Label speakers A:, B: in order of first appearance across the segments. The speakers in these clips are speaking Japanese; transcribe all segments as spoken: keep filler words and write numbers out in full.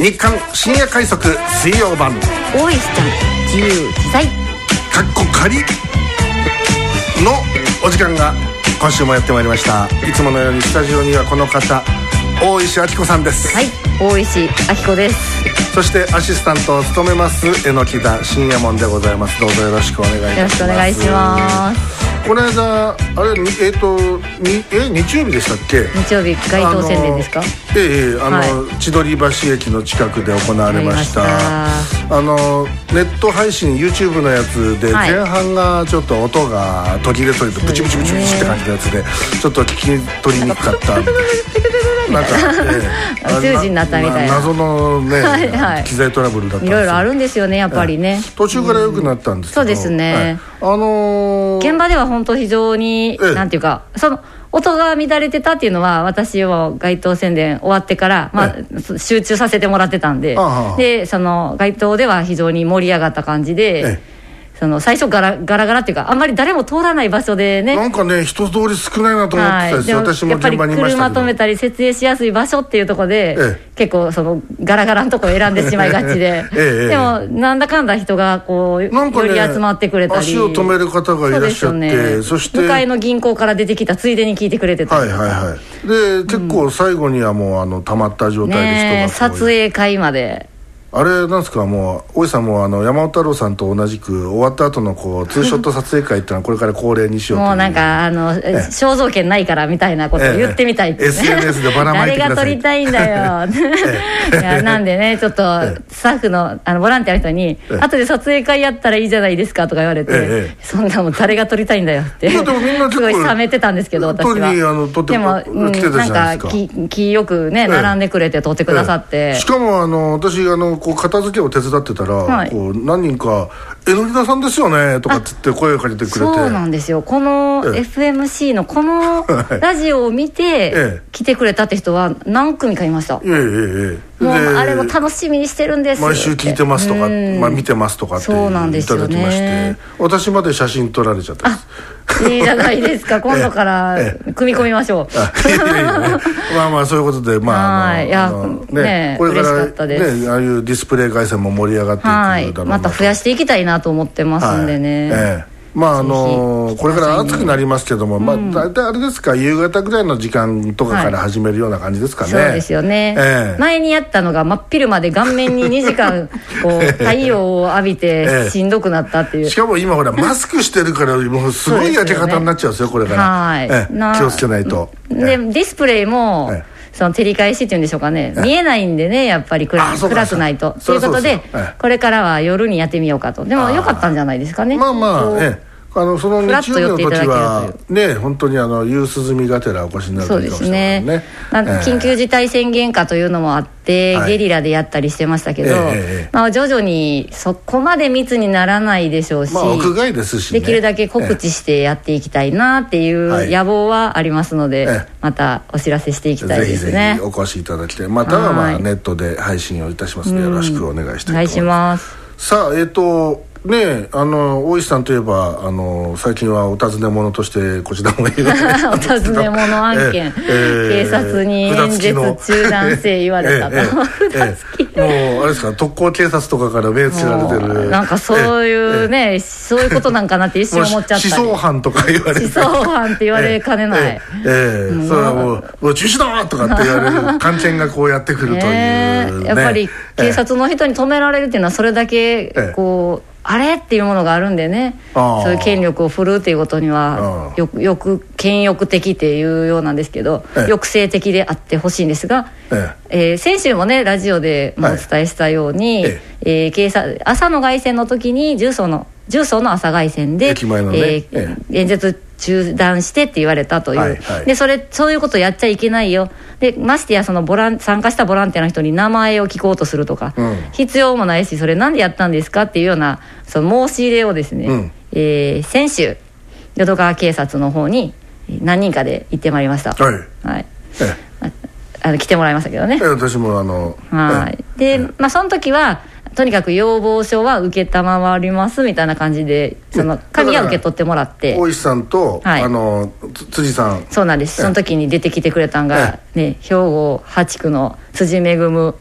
A: 日刊深夜快速水曜版、
B: 大石ちゃん自由自在
A: かっこ仮のお時間が今週もやってまいりました。いつものようにスタジオにはこの方、大石明子さんです。
B: はい、大石明子です。
A: そしてアシスタントを務めます榎田信也門でございます。どうぞよろしくお願いいたします。
B: よろしくお願いします。
A: この間あれえっ、ー、とにえ日曜日でしたっけ？
B: 日曜日街頭宣伝ですか？
A: ええあの、はい、千鳥橋駅の近くで行われました。あのネット配信 YouTube のやつで、はい、前半がちょっと音が途切れ途切れブチブチブチブチって感じのやつでちょっと聞き取りにくかったなんか、
B: えー、宇宙人になったみたいな
A: 謎のねはい、はい、機材トラブルだったんです。
B: いろいろあるんですよねやっぱりね、
A: えー、途中から良くなったんですけど、
B: うん、そうですね、
A: はい、あのー、
B: 現場では本当非常に、えー、なんていうかその音が乱れてたっていうのは私は街頭宣伝終わってから、まあ、集中させてもらってたんで、でその街頭では非常に盛り上がった感じで、その最初ガラガラガラっていうかあんまり誰も通らない場所でね、
A: なんかね人通り少ないなと思ってたんですよ、はい、私も現場にいましたけど、やっぱり車
B: 止めたり設営しやすい場所っていうところで、ええ、結構そのガラガラのところを選んでしまいがちで、ええ、でもなんだかんだ人がこうなんか、ね、より集まってくれたり、
A: 足を止める方がいらっしゃって、 そうですよね、そして
B: 向かいの銀行から出てきたついでに聞いてくれてたりとか、はいはいはい、
A: で結構最後にはもうあの溜まった状態で人が、
B: ね、撮影会まで
A: あれなんですか、もう大井さんもあの山本太郎さんと同じく終わった後のこうツーショット撮影会っていうのはこれから恒例にしようというもうなんか
B: あの肖像権ないからみたいなことを言ってみたいですね、
A: ええ、エスエヌエス でばらまいてください。
B: 誰が撮りたいんだよいやなんでねちょっとスタッフ の, あのボランティアの人に、ええ、後で撮影会やったらいいじゃないですかとか言われて、ええ、そんなもん誰が撮りたいんだよってすごい冷めてたんですけど、私は
A: あの撮って
B: でも、うん、
A: 来てたじゃないですか。
B: なんか気よくね並んでくれて撮ってくださって、ええ、
A: しかもあの私あのこう片付けを手伝ってたら、はい、こう何人か「榎田さんですよね」とかっつって声をかけてくれて、
B: そうなんですよ、この エフエムシー のこのラジオを見て来てくれたって人は何組かいました。
A: ええええ、
B: もうあれも楽しみにしてるんです
A: 毎週聞いてますとか、まあ、見てますとかっていただきまして、私まで写真撮られちゃったんです。
B: いいじゃないですか今度から組み込みましょう
A: まあまあそういうことで、まああのいやあの、ねね、これから嬉しかったです、ね、ああいうディスプレイ回線も盛り上がっていくだろうな、はい、また
B: 増やしていきたいなと思ってますんでね、はいええ
A: まああのー、これから暑くなりますけども、まあ、大体あれですか、夕方ぐらいの時間とかから始めるような感じですかね、
B: はい、そうですよね、ええ、前にやったのが真っ昼まで顔面ににじかんこう太陽を浴びてしんどくなったっていう、ええ、
A: しかも今ほらマスクしてるからもうすごい焼け方になっちゃうんですよこれから、はいええ、気をつけないと
B: で、ええ、ディスプレイも、ええその照り返しっていうんでしょうかね、見えないんでねやっぱり 暗, 暗くないとということで、これからは夜にやってみようかと。でも良かったんじゃないですかね。
A: まあまあええあのその日曜日の時はね本当にあの夕涼みがてらお越しになるといいかもしれないね。
B: まあ、緊急事態宣言下というのもあって、はい、ゲリラでやったりしてましたけど、えーまあ、徐々にそこまで密にならないでしょうし、
A: まあ、屋外ですし、ね、
B: できるだけ告知してやっていきたいなっていう野望はありますので、えー、またお知らせしていきたいですね。
A: ぜひぜひお越しいただきたい。またはまあネットで配信をいたしますのでよろしくお願いしたいと思います。お願いします。さあえっ、ー、とねえあの大石さんといえばあの最近はお尋ね者としてこちらもいる
B: お尋ね者案件、えー、警察に演説中断せ言われたと、えーえーえー、
A: もうあれですか特攻警察とかから目つけられてる
B: なんかそういうね、えー、そういうことなんかなって一瞬思っちゃったり
A: 思想犯とか言われて
B: 思想犯って言われかねない、え
A: ーえー、それはもうもう中止だとかって言われる官憲がこうやってくるという、ね
B: えー、やっぱり警察の人に止められるっていうのはそれだけこう、えーあれっていうものがあるんでね、そういう権力を振るうっていうことにはよくよく権欲的っていうようなんですけど、ええ、抑制的であってほしいんですが、えええー、先週もねラジオでもお伝えしたように、はいええー、警察朝の凱旋の時に重曹の重曹の朝凱旋で、
A: 駅前のね、
B: えーええ、演説中断してって言われたという、はいはい、でそれそういうことやっちゃいけないよでましてやそのボラン参加したボランティアの人に名前を聞こうとするとか、うん、必要もないしそれなんでやったんですかっていうようなその申し入れをですね、うんえー、先週淀川警察の方に何人かで行ってまいりました。はい、はいええ、あの来てもらいましたけどね、
A: ええ、私もあの
B: はい、ええ、で、まあ、その時はとにかく要望書は受けたまわりますみたいな感じでその紙は受け取ってもらって
A: 大石さんと、はい、あの辻さん
B: そうなんです。その時に出てきてくれたんが、ね、兵庫はち区の辻恵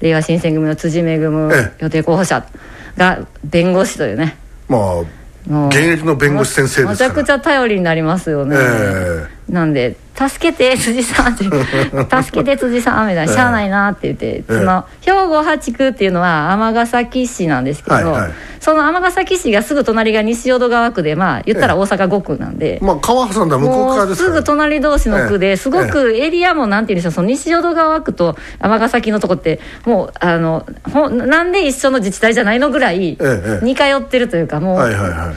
B: れいわ新選組の辻恵予定候補者が弁護士というね、
A: まあ現役の弁護士先生ですから
B: めちゃくちゃ頼りになりますよね、えー、なんで助けて辻さんって助けて辻さんみたいな、しゃあないなって言って、えー、その兵庫はち区っていうのは尼崎市なんですけど、はいはい、その尼崎市がすぐ隣が西淀川区で、まあ言ったら大阪ご区なんで、
A: えーまあ、川挟んだ向こう側ですから、
B: もうすぐ隣同士の区で、すごくエリアもなんていうんでしょう、その西淀川区と尼崎のとこってもうあのほなんで一緒の自治体じゃないのぐらい似通ってるというか、もう、はいはいはい、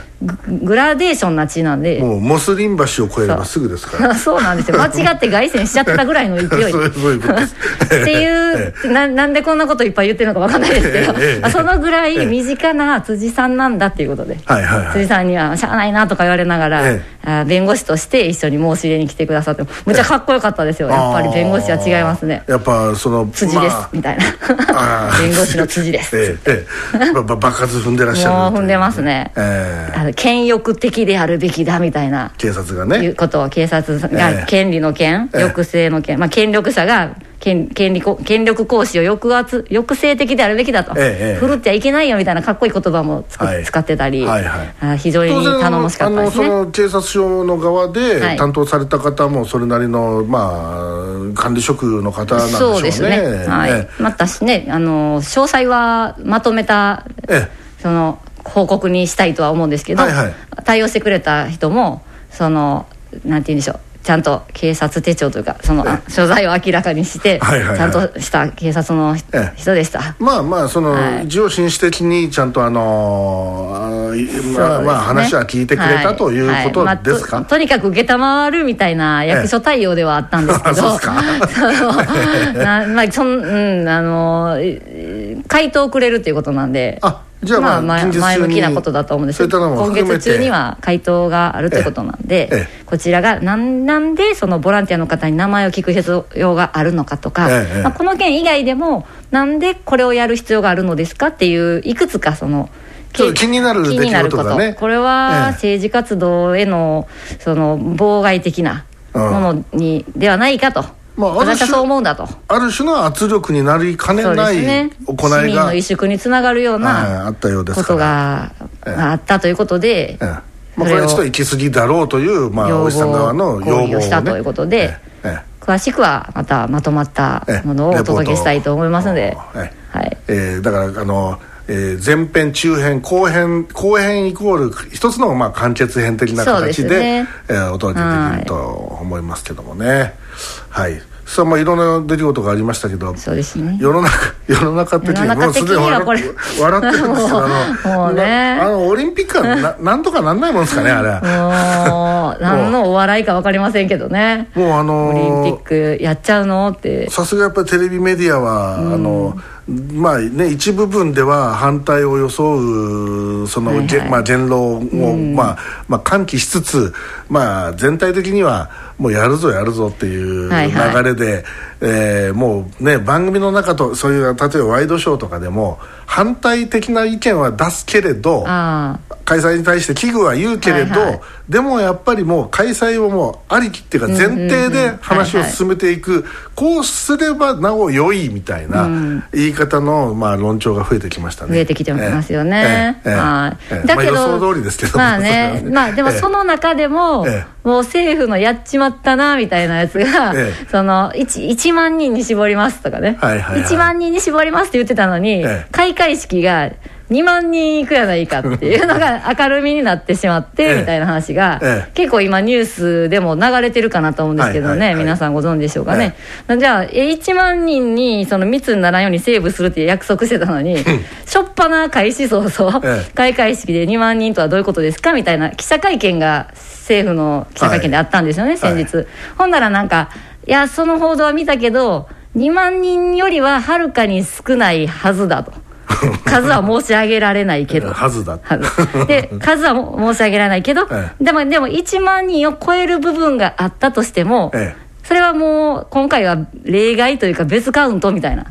B: グラデーションな地なんで、
A: もうモスリン橋を越えればすぐですから
B: そうなんですよ、間違って凱旋しちゃったぐらいの勢いそういうことですっていうな, なんでこんなこといっぱい言ってるのか分かんないですけど、ええ、そのぐらい身近な辻さんなんだっていうことで、はいはいはい、辻さんにはしゃあないなとか言われながら、ええ、あ弁護士として一緒に申し入れに来てくださって、むちゃかっこよかったですよ、やっぱり弁護士は違いますね、
A: やっぱその
B: 辻です、まあ、みたいな弁護士の辻です、ええ
A: ええ、ば爆発踏んでらっしゃる
B: もう踏んでますね、ええ、あの権力的であるべきだみたいな
A: 警察がね
B: いうことを、警察が権利の権、ええ、抑制の権、まあ、権力者が権, 権, 利権力行使を抑圧抑制的であるべきだと、ええ、振るってはいけないよみたいなかっこいい言葉もつく、はい、使ってたり、はいはい、非常に頼もしかったですね。
A: あのその警察署の側で担当された方もそれなりの、まあ、管理職の方なんでしょうね。
B: そうですね、はい、ええ、またしね、あの詳細はまとめた、ええ、その報告にしたいとは思うんですけど、はいはい、対応してくれた人もそのなんて言うんでしょう、ちゃんと警察手帳というかその所在を明らかにして、はいはいはい、ちゃんとした警察の人でした。
A: まあまあその、はい、一応紳士的にちゃんとあのーまあまあ、話は聞いてくれた、はい、ということですか、
B: はい、まあ、と, とにかく承るみたいな役所対応ではあったんですけど、そうですかな、まあそん、うん、あの回答をくれるっていうことなんで、あじゃあまあ、まあ、前向きなことだと思うんですけど、今月中には回答があるということなんで、ええ、こちらがな ん, なんでそのボランティアの方に名前を聞く必要があるのかとか、ええ、まあ、この件以外でもなんでこれをやる必要があるのですかっていういくつかその
A: ちょっと気になる出来事がね、
B: これは政治活動へのその妨害的なものにではないかと、まあ、私はそう思うんだと、
A: ある種の圧力になりかねない行いが、ね、
B: 市民の萎縮につながるようなことがあったということで、ええ、
A: まあ、これはちょっと行き過ぎだろうという、まあ、おじさん側の要望を、ね、
B: をしたということで、ええ、詳しくはまたまとまったものをお届けしたいと思いますので、ええ、はい、えー、だからあの
A: えー、前編中編後編後編イコール一つのまあ完結編的な形 で, で、ね、えー、お届けできると思いますけどもね。はい、さあ、まあいろんな出来事がありましたけど、
B: そうですね、
A: 世の中世の中的にもうすでに笑ってるんですけど、あのもうね、あのオリンピックは な, なんとかなんないもんですかね、あれ
B: もう何のお笑いか分かりませんけどね、もうあのー、オリンピックやっちゃうのって、
A: さすがやっぱりテレビメディアは、うん、あのまあね、一部分では反対を装うその、はいはい、まあ、言論を、うん、まあまあ、喚起しつつ、まあ、全体的にはもうやるぞやるぞっていう流れで、はいはい、えー、もうね、番組の中とそういう例えばワイドショーとかでも反対的な意見は出すけれど、開催に対して危惧は言うけれど、はいはい、でもやっぱりもう開催をもうありきっていうか前提で話を進めていく、うんうんうん、はいはい、こうすればなお良いみたいな言い方の、まあ、論調が増えてきましたね。
B: 増えてきてますよね。
A: ええええはい、だけど、まあ、予想通りですけど、
B: まあね、まあでもその中でも、ええ、もう政府のやっちまったなみたいなやつが、ええ、その 1, いちまんにんに絞りますとかね、はいはいはい、いちまんにんに絞りますって言ってたのに、ええ、開会式がにまんにんいくやないかっていうのが明るみになってしまってみたいな話が、ええ、結構今ニュースでも流れてるかなと思うんですけどね、はいはいはい、皆さんご存知でしょうかね、ええ、じゃあいちまんにんにその密にならんようにセーブするって約束してたのにしょっぱな開始早々、ええ、開会式でにまんにんとはどういうことですかみたいな記者会見が政府の記者会見であったんですよね、はい、先日、はい、ほんならなんか、いやその報道は見たけどにまんにんよりははるかに少ないはずだと数は申し上げられないけど
A: はずだ
B: で数は申し上げられないけど、ええ、でもでもいちまんにんを超える部分があったとしても、ええ、それはもう今回は例外というか別カウントみたいな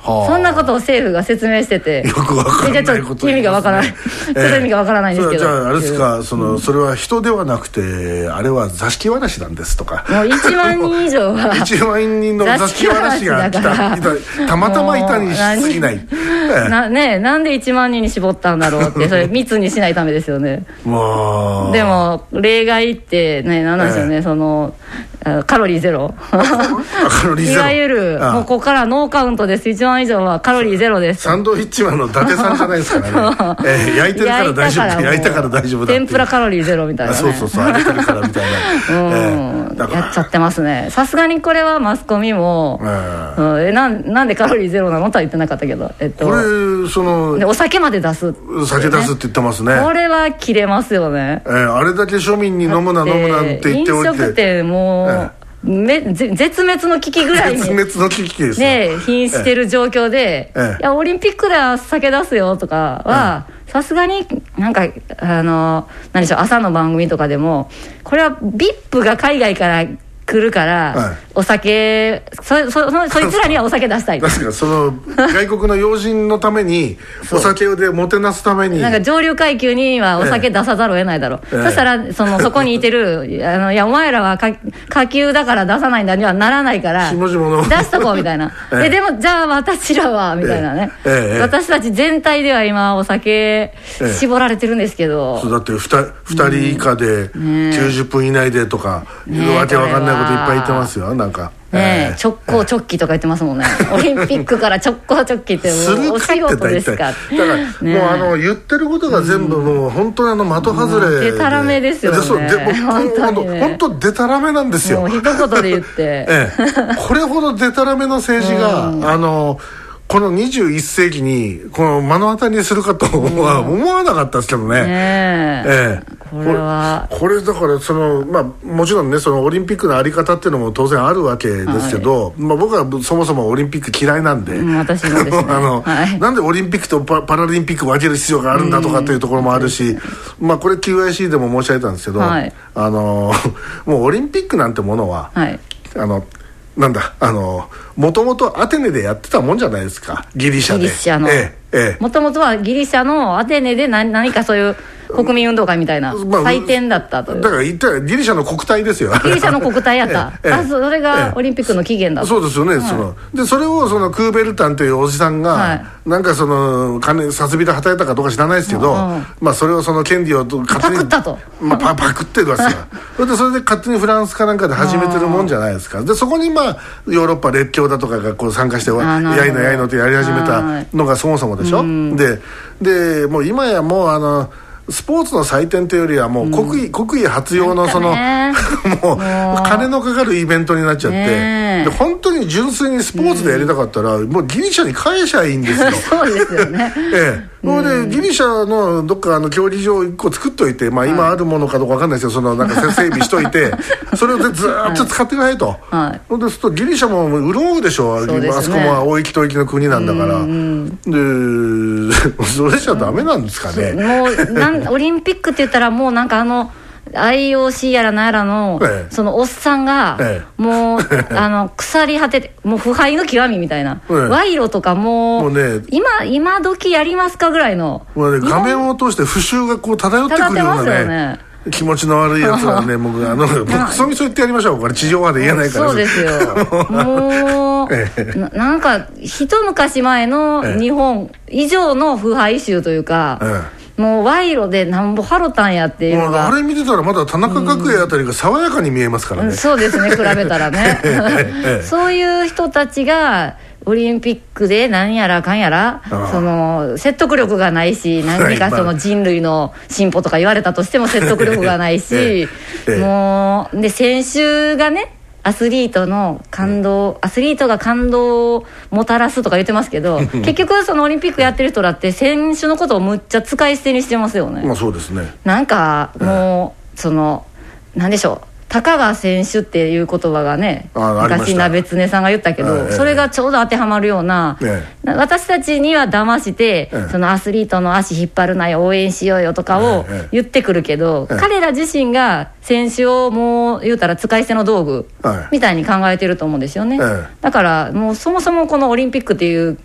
B: そんなことを政府が説明してて、
A: よくわからないこと、
B: 意味がわからない、ちょっと意味がわからないんですけど、
A: じゃああれですか、そのそれは人ではなくてあれは座敷わらしなんですとか、
B: もういちまんにん以上はい
A: ちまんにんの座敷わらしが来た、たまたまいたにしすぎない、
B: な, ね、なんでいちまんにんに絞ったんだろうって、それ密にしないためですよね
A: まあ、
B: でも例外ってね、なんなんでしょうね、えー、そのカロリーゼロカロリーゼロいわゆるもうここからノーカウントです、いちまん以上はカロリーゼロです。
A: サンドイッチマンの伊達さんじゃないですからねえー、焼いてるから大丈夫、焼いたから大丈夫だって、
B: 天ぷらカロリーゼロみたいな、ね、
A: そうそうそう、揚げてるからみたいな、うん
B: えー、やっちゃってますね。さすがにこれはマスコミも、えーうん、え な, なんでカロリーゼロなのとは言ってなかったけど、えっと、
A: これその
B: でお酒まで出す、ね、
A: 酒出すって言ってますね。
B: これは切れますよね、
A: えー、あれだけ庶民に飲むな飲むなんて言っておいて、
B: 飲食店も、えーめ絶滅の危機ぐらいに
A: 絶滅の危機です
B: ね、瀕してる状況で、ええ、いやオリンピックでは酒出すよとかはさすがになんかあの何でしょう、朝の番組とかでもこれは ブイアイピー が海外から来るから、はい、お酒 そ, そ, そ, そいつらにはお酒出したい
A: 確かその外国の要人のためにお酒でもてなすために
B: なんか上流階級にはお酒出さざるを得ないだろう、ええ、そしたら そ, のそこにいてるあのいやお前らは下級だから出さないんだにはならないから出しとこうみたいな、ええ、で, でもじゃあ私らはみたいなね、ええ、私たち全体では今お酒絞られてるんですけど、
A: ええ、そうだって 2, 2人以下できゅうじゅっぷん以内でとか、ね、わけわかんないこといっぱい言ってますよ、なんか
B: ねえ、直行直帰とか言ってますもんねオリンピックから直行直帰ってもうお仕事ですかだから、
A: ね、もうあの言ってることが全部もう本当にあの的外れで、
B: でたらめですよね。
A: そうでも本当に、ね、本当でたらめなんですよ。
B: もう一言で言って、
A: ええ、これほどでたらめの政治が、うん、あのこのにじゅういっせいきにこの目の当たりにするかとは思わなかったですけどね、うん、ね
B: ええこれは
A: これだからその、まあ、もちろんねそのオリンピックのあり方っていうのも当然あるわけですけど、はい、まあ、僕はそもそもオリンピック嫌いなんで、
B: うん、私もですね
A: あの、はい、なんでオリンピックと パ, パラリンピック分ける必要があるんだとかっていうところもあるし、うん、まあ、これ キューアイシー でも申し上げたんですけど、はい、あのもうオリンピックなんてものは、はい、あのなんだあのもともとアテネでやってたもんじゃないですか、ギリシャで。
B: ギリシャのもともとはギリシャのアテネで 何, 何かそういう国民運動会みたいな、まあ、祭典だったという。
A: だから言ったらギリシャの国体ですよ。
B: ギリシャの国体やったええあそれがオリンピックの起源だと。
A: そうですよね、はい、そのでそれをそのクーベルタンというおじさんが、はい、なんかその金札びで働いたかどうか知らないですけど、うん、まあ、それをその権利を勝手に
B: パクったと、
A: まあ、パ, パクってるわけですよそれでそれで勝手にフランスかなんかで始めてるもんじゃないですか。でそこにまあヨーロッパ列強だとかがこう参加してやいのやいのとやり始めたのがそもそもでしょ、うん、ででもう今やもうあのスポーツの祭典というよりはもう国威、うん、国威発揚のそのもう金のかかるイベントになっちゃって、で本当に純粋にスポーツでやりたかったら、うん、もうギリシャに返しゃいいんですよ
B: そうですよね
A: ええ、それでギリシャのどっかあの競技場いっこ作っといて、まあ、今あるものかどうか分かんないですよ、そのなんか整備しといてそれをずっと使ってくださいと、はい、そうするとギリシャも潤うでしょう、ね、あそこも大域と域の国なんだから、うんでそれじゃダメなんですかね、
B: もうなんオリンピックって言ったらもうなんかあのアイオーシー やらなんやらの、ええ、そのおっさんが、ええ、もうあの腐り果ててもう腐敗の極みみたいな、ええ、賄賂とかもう、もう、ね、今今時やりますかぐらいの、
A: もうね、画面を通して腐敗がこう漂ってくるようなね、ね気持ちの悪いやつはね僕あのクソみそ言ってやりましょう、これ地上波で言えないから。
B: そうですよもう、ええ、な, なんか一昔前の日本以上の腐敗臭というか、ええ、もう賄賂でなんぼハロタンやっていうのが、
A: あれ見てたらまだ田中角栄あたりが爽やかに見えますからね、
B: うん、そうですね比べたらねええ、そういう人たちがオリンピックで何やらかんやらその説得力がないし、何かその人類の進歩とか言われたとしても説得力がないしえええ、もうで選手がねアスリートの感動、アスリートが感動をもたらすとか言ってますけど結局そのオリンピックやってる人だって選手のことをむっちゃ使い捨てにしてますよね。
A: まあそうですね。
B: なんかもうそのなんでしょう、たかが選手っていう言葉がね昔鍋常さんが言ったけど、ええ、それがちょうど当てはまるような、ええ、私たちには騙して、ええ、そのアスリートの足引っ張るなよ応援しようよとかを言ってくるけど、ええ、彼ら自身が選手をもう言うたら使い捨ての道具みたいに考えてると思うんですよね、ええ、だからもうそもそもこのオリンピックっていう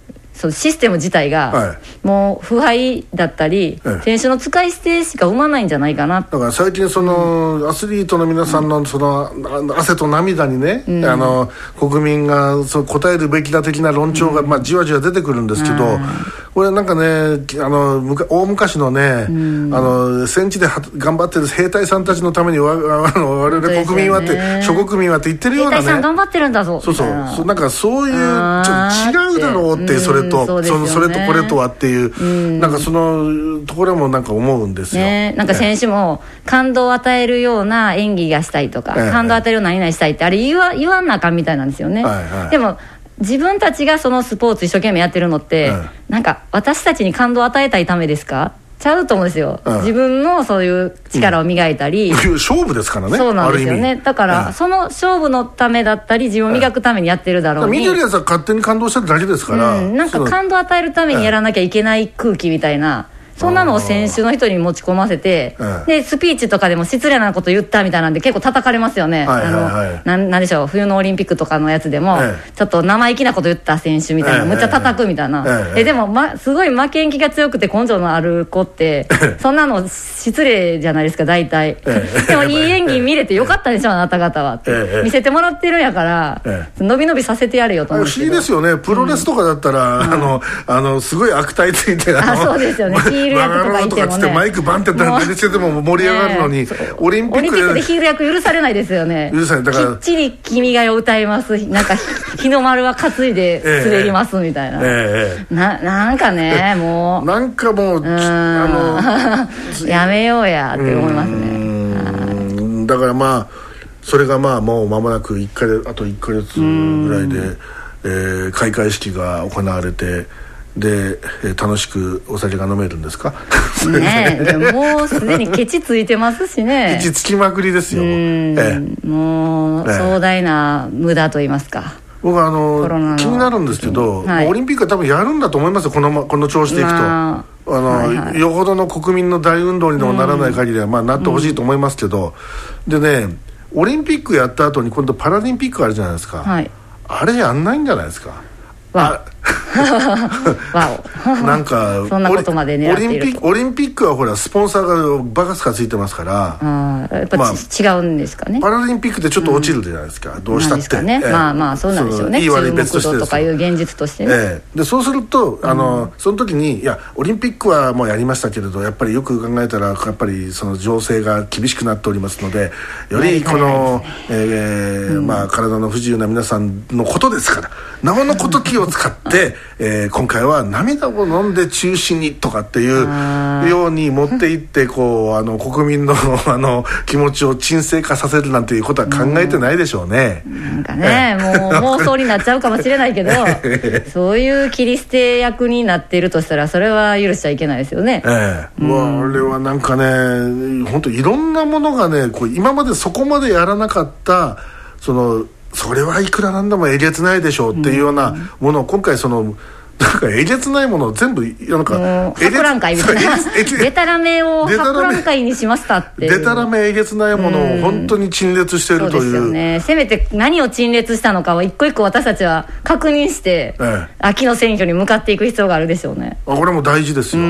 B: そのシステム自体がもう腐敗だったり、はい、選手の使い捨てしか生まないんじゃないかな。
A: だから最近その、うん、アスリートの皆さんのその汗と涙にね、うん、あの国民がそう応えるべきだ的な論調が、うんまあ、じわじわ出てくるんですけど、うん、これなんかねあの大昔のね、うん、あの戦地で頑張ってる兵隊さんたちのために我々国民はって、ね、諸国民はって言ってるようなね、
B: 兵隊さん頑張ってるんだぞ
A: そうそうそうなんかそういうちょっと違うだろうって、うん、それと、うん そ, ね、それとこれとはっていう、うん、なんかそのところもなんか思うんですよ、
B: ね、なんか選手も感動を与えるような演技がしたいとか、ええ、感動を与えるような何々したいってあれ言わ、言わんなあかんみたいなんですよね、はいはい、でも自分たちがそのスポーツ一生懸命やってるのって、うん、なんか私たちに感動を与えたいためですかちゃうと思うんですよ、うん、自分のそういう力を磨いたり、
A: うん、勝負ですからね。
B: そうなんですよね。だから、うん、その勝負のためだったり自分を磨くためにやってるだろうに、
A: 見てるやつは勝手に感動してるだけですから、
B: うん、なんか感動を与えるためにやらなきゃいけない空気みたいな、そんなのを選手の人に持ち込ませて、でスピーチとかでも失礼なこと言ったみたいなんで結構叩かれますよね、はいはいはい、あの な, なんでしょう冬のオリンピックとかのやつでも、ええ、ちょっと生意気なこと言った選手みたいな、ええ、むっちゃ叩くみたいな、えええでも、ま、すごい負けん気が強くて根性のある子って、ええ、そんなの失礼じゃないですか大体、ええ、でもいい演技見れてよかったでしょあなた方はって、ええ、見せてもらってるんやから、ええ、伸び伸びさせてやれよと思うんですけど。
A: 不思議ですよねプロレスとかだったら、うん、あのあのすごい悪態ついて
B: あそうですよねヒール役とかいても
A: つってマイクバンって出してても盛り上がるのに、ね、オリンピック で,
B: でヒール役許されないですよね。
A: 許さないだから
B: きっちり君が代を歌いますなんか日の丸は担いで滑りますみたいな、えー、な, なんかねもう
A: なんかもう
B: あのやめようやって思います
A: ね。だからまあそれがまあもう間もなくいっかげつあといっかげつぐらいで、えー、開会式が行われてで、えー、楽しくお酒が飲めるんですか
B: ねえでももうすでにケチついてますしね
A: ケチつきまくりですよ。うん、
B: ええ、もう、ええ、壮大な無駄と言いますか。
A: 僕はあの気になるんですけど、はい、オリンピックは多分やるんだと思いますよこの、この調子でいくと、まああのはいはい、よほどの国民の大運動にでもならない限りは、まあ、なってほしいと思いますけど、うん、でねオリンピックやった後に今度パラリンピックあるじゃないですか、はい、あれやんないんじゃないですか。
B: わわお
A: なんか
B: そんなことまで狙っていると。
A: オリンピックはほらスポンサーがバカスカついてますから、
B: あやっぱ、まあ、違うんですかね。
A: パラリンピックってちょっと落ちるじゃないですか、うん、どうしたって、
B: ねえー、まあまあそうなんでしょうね。
A: いい悪い別として
B: 注目度とかいう現実としてね、
A: えー、でそうするとあの、うん、その時にいやオリンピックはもうやりましたけれどやっぱりよく考えたらやっぱりその情勢が厳しくなっておりますのでよりこの、えーうんまあ、体の不自由な皆さんのことですからなおのこと気を使ってえー、今回は涙を飲んで中止にとかっていうように持っていってこうあの国民 の, あの気持ちを沈静化させるなんていうことは考えてないでしょうね。
B: なんかねもう妄想になっちゃうかもしれないけどそういう切り捨て役になっているとしたらそれは許しちゃいけないですよね、
A: ええ、うん、あれはなんかね本当いろんなものがねこう今までそこまでやらなかったそのそれはいくらなんでもえげつないでしょうっていうようなものを今回そのなんかえげつないものを全部なんか
B: 博覧会みたいなデタラメを博覧会にしましたっていう
A: デタラメえげつないものを本当に陳列しているという、そうですよ
B: ね。せめて何を陳列したのかを一個一個私たちは確認して、ええ、秋の選挙に向かっていく必要があるでしょうね。
A: あこれも大事ですよ。うん、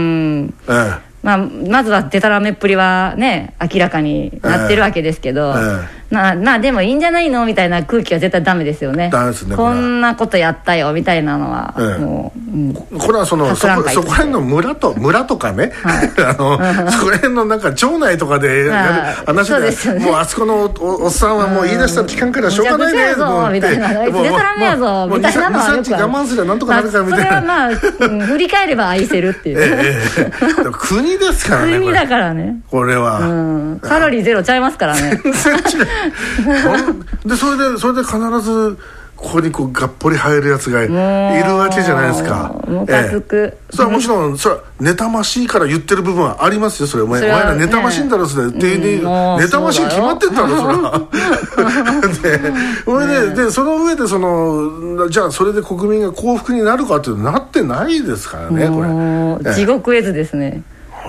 A: ええ
B: まあ、まずはデタラメっぷりはね明らかになってるわけですけど、えーえーまあ、まあでもいいんじゃないのみたいな空気は絶対ダメですよね。
A: ダメですね。
B: こんなことやったよみたいなのは、えー、もう、うん、
A: これはそのそこそこら辺の村と村とかね、はい、あのそこら辺のなんか町内とかでやる話で、で、ね、もうあそこの お, おっさんはもう言い出したら聞かんからしょうがないねと思って
B: みたいなデタラメやぞみたいなのはよくある。にさんにち我慢すればなんとかなるからみたいな、まあ、それはまあ、うん、振り返れば愛せるっていう、え
A: ーえー、国ですからね
B: 国だからね
A: これは、
B: うん、カロリーゼロちゃいますからね全然
A: 違うでそれでそれで必ずここにこうがっぽり入るやつがいるわけじゃないですか。
B: ムカつく、
A: ええ、それはもちろんそれは妬ましいから言ってる部分はありますよ。それお前、お前ら妬ましいんだろそれ、ね、でで妬ましいに決まってったんだそれはで, それ で, でその上でそのじゃあそれで国民が幸福になるかっていうとなってないですからねこれ、
B: 地獄絵図ですね。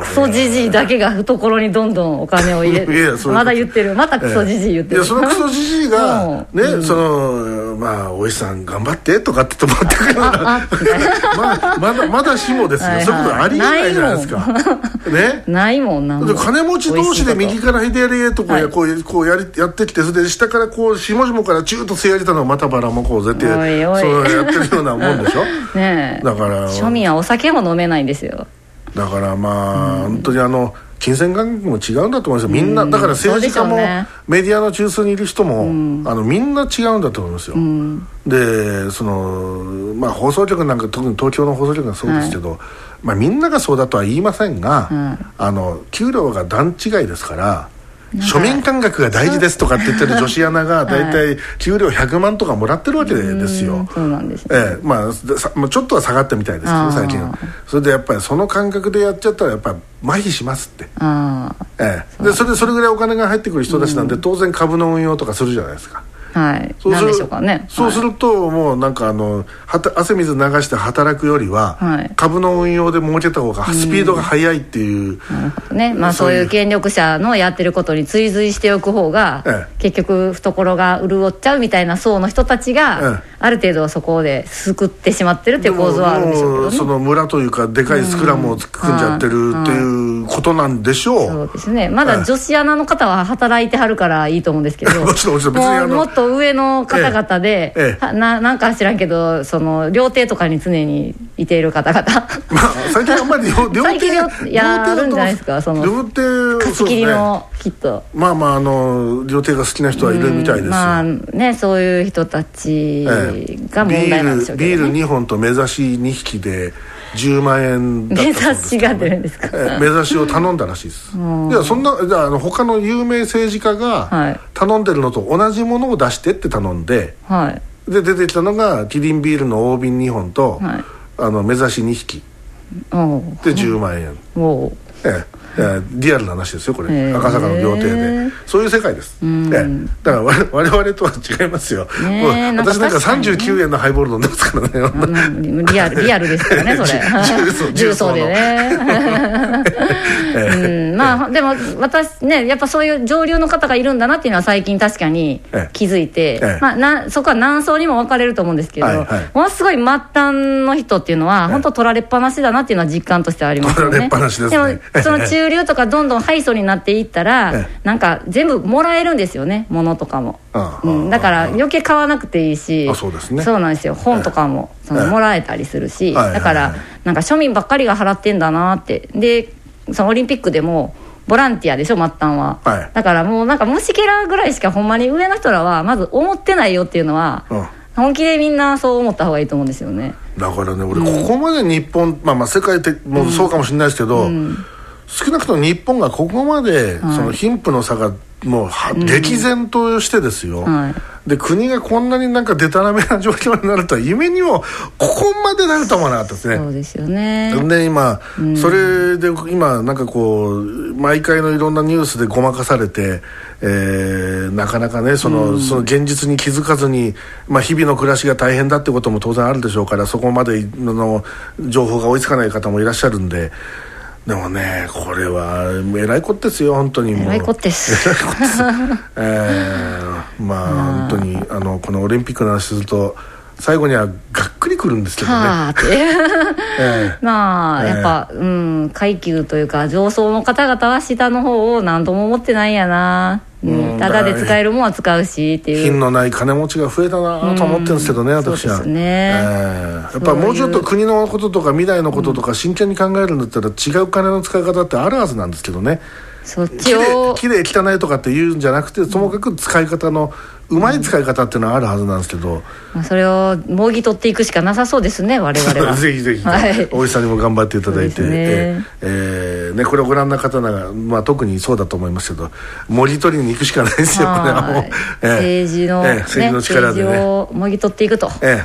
B: クソじじいだけが懐にどんどんお金を入れるまだ言ってるまたクソじじい言ってる、
A: えー、いやそのクソじじいがね、うん、そのまあおじさん頑張ってとかって言ってもらってくるようなま, まだまだしもですよ、はいはい、そういうことありえないじゃないですかね、
B: ないもんなんも
A: 金持ち同士で右から左へとこう、はい、こうこう や, りやってきて、それで下からこう下々からチューッと艶入れたのをまたバラもこう絶対そうやってるようなもんでしょねえ、だから庶民はお酒も飲めないんですよ。だからまあ、うん、本当にあの金銭感覚も違うんだと思いますよ、みんな。だから政治家も、ね、メディアの中枢にいる人も、うん、あのみんな違うんだと思いますよ、うん、でその、まあ、放送局なんか特に東京の放送局がそうですけど、はい、まあ、みんながそうだとは言いませんが、うん、あの給料が段違いですから庶民感覚が大事ですとかって言ってる女子アナが大体給料ひゃくまんとかもらってるわけですよ。
B: そうなんですね、
A: ええ、まあちょっとは下がったみたいですけど最近は。それでやっぱりその感覚でやっちゃったらやっぱり麻痺しますって。あ、ええ、でそれでそれぐらいお金が入ってくる人たちなんで当然株の運用とかするじゃないですか。はい、そうなんでしょうかね。そうするともうなんかあのはた汗水流して働くよりは、はい、株の運用で儲けた方がスピードが速いっていう、なるほどね、まあ、そういう権力者のやってることに追随しておく方が、ええ、結局懐が潤っちゃうみたいな層の人たちが、ええ、ある程度そこで救ってしまってるっていう構図はあるんでしょうけどね。その村というかでかいスクラムを組んじゃってるっていうことなんでしょう。そうですね、まだ女子アナの方は働いてはるからいいと思うんですけどもちろんもちろん別にあのもっと上の方々で、ええええ、な, なんか知らんけどその料亭とかに常にいている方々まあ最近あんまり料亭やるんじゃないですか、その料亭貸し切りの、ね、きっとまあまああの料亭が好きな人はいるみたいですよ、まあね、そういう人たちが問題なんでしょうけど、ね、ビール、ビールにほんと目指しにひきでじゅうまんえんだったそうです、ね、目指しが出るんですか、ええ、目指しを頼んだらしいですいやそんなじゃあ他の有名政治家が頼んでるのと同じものを出してって頼んで、はい、で出てきたのがキリンビールの大瓶にほんと、はい、あの目指しにひきでじゅうまんえん、おええリアルな話ですよこれ、赤坂の料亭でそういう世界です、うん、だから我々とは違いますよ、ね、もう私なんかさんじゅうきゅうえんのハイボール飲んでますからね、うん、リアルリアルですからねそれ重曹でねうん、まあでも私ねやっぱそういう上流の方がいるんだなっていうのは最近確かに気づいて、ええまあ、なそこは何層にも分かれると思うんですけど、はいはい、ものすごい末端の人っていうのは、ええ、本当取られっぱなしだなっていうのは実感としてありますよね。取られっぱなしですね。でもその中流とかどんどん敗訴になっていったら、ええ、なんか全部もらえるんですよね、物とかも。ああ、うん、だから余計買わなくていいし、あ、そうですね、そうなんですよ、本とかも、ええ、そのもらえたりするし、ええ、だから、はいはいはい、なんか庶民ばっかりが払ってんだなって。でそのオリンピックでもボランティアでしょ末端は、はい、だからもうなんか虫けらぐらいしかほんまに上の人らはまず思ってないよっていうのは、うん、本気でみんなそう思った方がいいと思うんですよね。だからね俺ここまで日本、うん、まあまあ世界的もそうかもしれないですけど、うん、少なくとも日本がここまでその貧富の差がもう歴然としてですよ、うんはい、で国がこんなになんかデタラメな状況になるとは夢にもここまでなるとは思わなかったですね。そうですよね。で今、うん、それで今なんかこう毎回のいろんなニュースでごまかされて、えー、なかなかねその、うん、その現実に気づかずに、まあ、日々の暮らしが大変だってことも当然あるでしょうから、そこまでの情報が追いつかない方もいらっしゃるんで、でもねこれはえらいこってですよ本当にもうえらいこってすえー、まあ本当にあのこのオリンピックの話すると最後にはがっくりくるんですけどね、はってえー、まあやっぱ、えー、うん階級というか上層の方々は下の方を何とも思ってないんやな、うん、ただで使えるもんは使うしっていう品のない金持ちが増えたなと思ってるんですけどね、うん、私はそうですね、えー、やっぱもうちょっと国のこととか未来のこととか真剣に考えるんだったら違う金の使い方ってあるはずなんですけどね。そっちをきれい汚いとかって言うんじゃなくてともかく使い方のうまい使い方っていうのはあるはずなんですけど、まあ、それをもぎ取っていくしかなさそうですね我々はぜひぜひ、はい、大石さんにも頑張っていただいて、ねええーね、これをご覧の方なら、まあ、特にそうだと思いますけどもぎ取りに行くしかないですよね、もう、えー、政治の、えー、政治の力でね政治をもぎ取っていくと、えー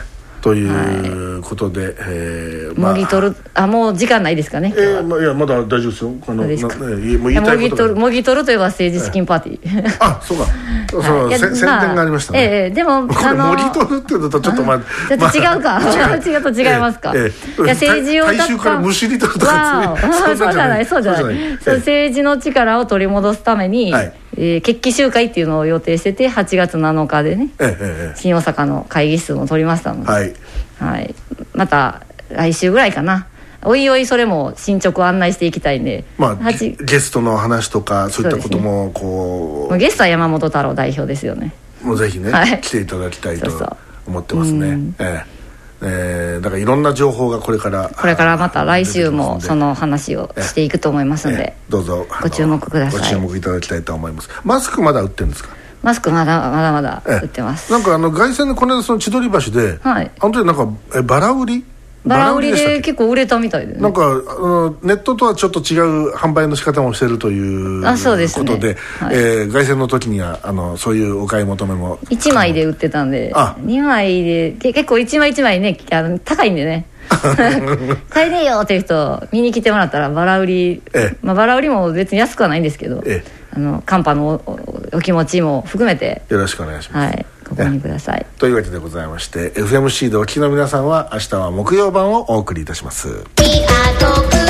A: ということで、はい、えーまあ、
B: もぎ取る、あ、もう時間ないですかね。
A: えーまあ、いやまだ大丈夫ですよ。あの
B: ですか。
A: な、ね、もう言いたいことが
B: もぎ取るといえば政治資金パーティー、
A: えー、あ、そうか、そう、はい、宣伝がありましたね。
B: ええ、でも
A: これもぎ取るっていうのとちょっとまあ
B: ちょっと違うか、違うと違いますか。えー、いや政治を
A: 大衆からむしり取るとか
B: そうじゃない、そうじゃない、そう、政治の力を取り戻すために、はい、えー、決起集会っていうのを予定してて、はちがつなのかでね、ええ、新大阪の会議室も取りましたので、はいはい、また来週ぐらいかな、おいおいそれも進捗を案内していきたいんで、
A: まあ、ゲストの話とかそういったこともこう、
B: う、ね、ゲストは山本太郎代表ですよね。
A: もうぜひね、はい、来ていただきたいと思ってますね。えええー、だからいろんな情報がこれから
B: これからまた来週もその話をしていくと思いますので、
A: どうぞ
B: ご注目ください。
A: ご注目いただきたいと思います。マスクまだ売ってるんですか？
B: マスクまだまだまだ売ってます。
A: なんかあの凱旋のこの間その千鳥橋で、はい、本当になんかえバラ売り
B: バラ売りで結構売れたみたいで、ね、
A: なんかあのネットとはちょっと違う販売の仕方もしてるということで、
B: そうですね、
A: はい、えー、凱旋の時にはあのそういうお買い求めも
B: いちまいで売ってたんで、にまいで結構いちまいいちまいね、あの高いんでね買いねえよっていう人見に来てもらったらバラ売り、ええ、まあ、バラ売りも別に安くはないんですけど、ええ、あの寒波の お, お気持ちも含めて
A: よろしくお願いします。
B: はい、ご購入ください。
A: というわけでございまして エフエムシー でお聞きの皆さんは明日は木曜版をお送りいたします。